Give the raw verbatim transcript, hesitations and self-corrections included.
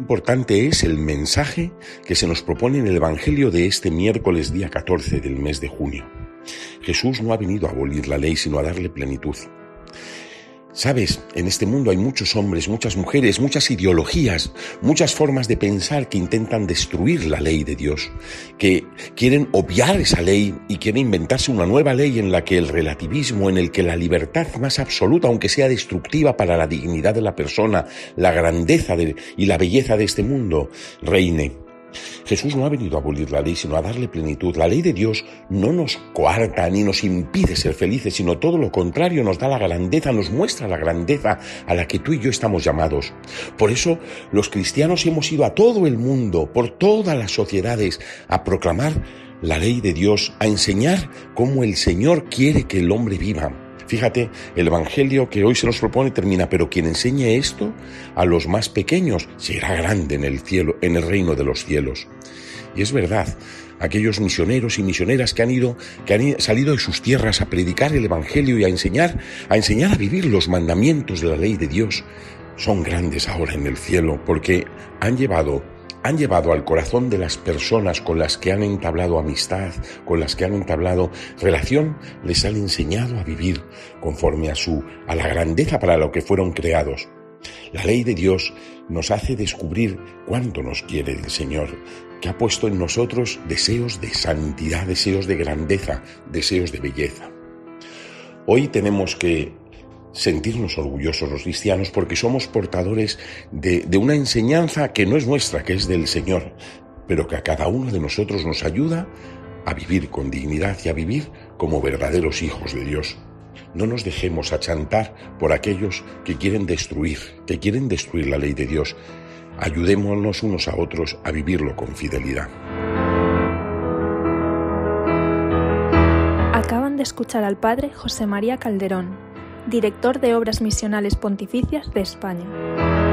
importante es el mensaje que se nos propone en el Evangelio de este miércoles día catorce del mes de junio. Jesús no ha venido a abolir la ley, sino a darle plenitud. Sabes, en este mundo hay muchos hombres, muchas mujeres, muchas ideologías, muchas formas de pensar que intentan destruir la ley de Dios, que quieren obviar esa ley y quieren inventarse una nueva ley en la que el relativismo, en el que la libertad más absoluta, aunque sea destructiva para la dignidad de la persona, la grandeza de, y la belleza de este mundo, reine. Jesús no ha venido a abolir la ley, sino a darle plenitud. La ley de Dios no nos coarta ni nos impide ser felices, sino todo lo contrario, nos da la grandeza, nos muestra la grandeza a la que tú y yo estamos llamados. Por eso los cristianos hemos ido a todo el mundo, por todas las sociedades, a proclamar la ley de Dios, a enseñar cómo el Señor quiere que el hombre viva. Fíjate, el Evangelio que hoy se nos propone termina, pero quien enseñe esto a los más pequeños será grande en el cielo, en el reino de los cielos. Y es verdad, aquellos misioneros y misioneras que han ido, que han salido de sus tierras a predicar el Evangelio y a enseñar, a enseñar a vivir los mandamientos de la ley de Dios, son grandes ahora en el cielo, porque han llevado han llevado al corazón de las personas con las que han entablado amistad, con las que han entablado relación, les han enseñado a vivir conforme a su, a la grandeza para lo que fueron creados. La ley de Dios nos hace descubrir cuánto nos quiere el Señor, que ha puesto en nosotros deseos de santidad, deseos de grandeza, deseos de belleza. Hoy tenemos que sentirnos orgullosos los cristianos porque somos portadores de, de una enseñanza que no es nuestra, que es del Señor, pero que a cada uno de nosotros nos ayuda a vivir con dignidad y a vivir como verdaderos hijos de Dios. No nos dejemos achantar por aquellos que quieren destruir, que quieren destruir la ley de Dios. Ayudémonos unos a otros a vivirlo con fidelidad. Acaban de escuchar al padre José María Calderón, director de Obras Misionales Pontificias de España.